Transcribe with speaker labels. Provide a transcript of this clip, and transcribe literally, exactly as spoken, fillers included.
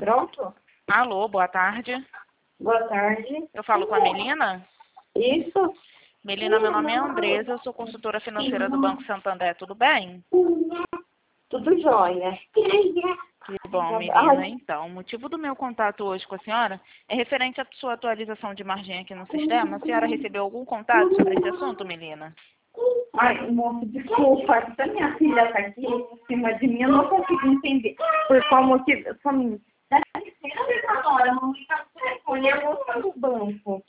Speaker 1: Pronto?
Speaker 2: Alô, boa tarde.
Speaker 1: Boa tarde.
Speaker 2: Eu falo com a Melina?
Speaker 1: Isso?
Speaker 2: Melina, meu nome é Andresa, eu sou consultora financeira do Banco Santander, tudo bem?
Speaker 1: Tudo jóia.
Speaker 2: Que bom, Melina. Então, o motivo do meu contato hoje com a senhora é referente à sua atualização de margem aqui no sistema. A senhora recebeu algum contato sobre esse assunto, Melina?
Speaker 1: Ai, moço, desculpa. Essa minha filha está aqui em cima de mim, eu não consigo entender. Por qual motivo? Só me... Dá licença, agora, não me tá no telefone, eu vou do banco.